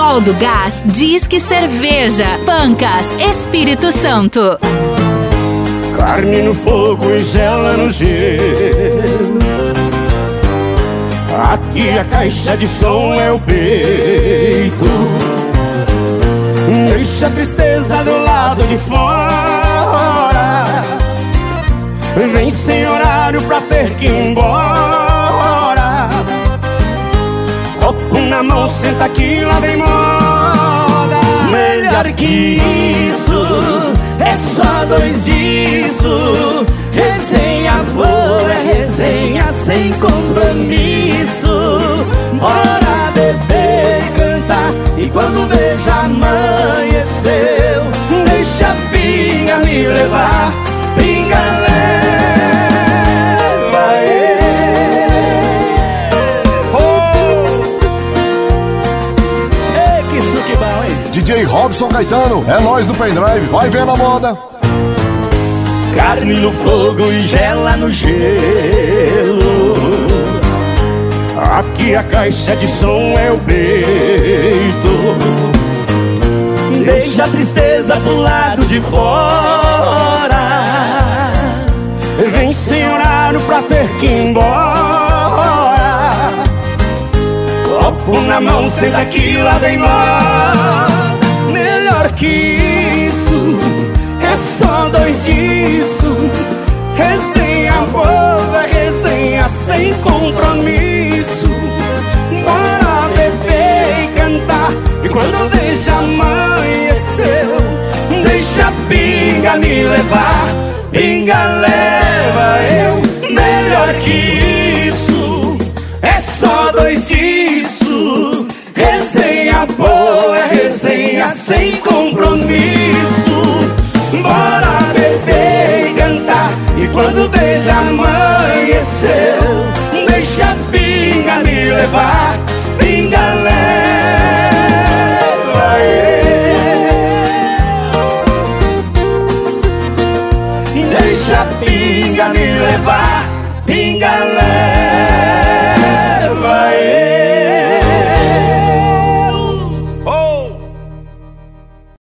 Sol do Gás Disque Cerveja. Pancas, Espírito Santo. Carne no fogo e gela no gelo. Aqui a caixa de som é o peito. Deixa a tristeza do lado de fora. Vem sem horário pra ter que ir embora. Copo na mão, senta aqui, lá vem moda. Melhor que isso, é só dois disso. Resenha boa, é resenha sem compromisso. Bora beber e cantar, e quando veja amanheceu, deixa a pinga me levar. Pinga leva Ei, que isso que bom, hein? DJ Robson Caetano, é nós do pendrive, vai vendo a moda. Carne no fogo e gela no gelo. Aqui a caixa de som é o peito. Deixa a tristeza do lado de fora. Vem sem horário pra ter que ir embora. Copo na mão, senta aqui, lá vem moda. Melhor que isso, é só dois disso. Resenha boa, resenha sem compromisso. Bora beber e cantar, e quando deixa amanheceu, deixa a pinga me levar. Pinga leva eu. Melhor que isso, é só dois disso. Resenha boa, resenha sem compromisso. Bora beber e cantar, e quando veja amanheceu, deixa a pinga me levar. Pinga leva deixa a pinga me levar. Pinga leva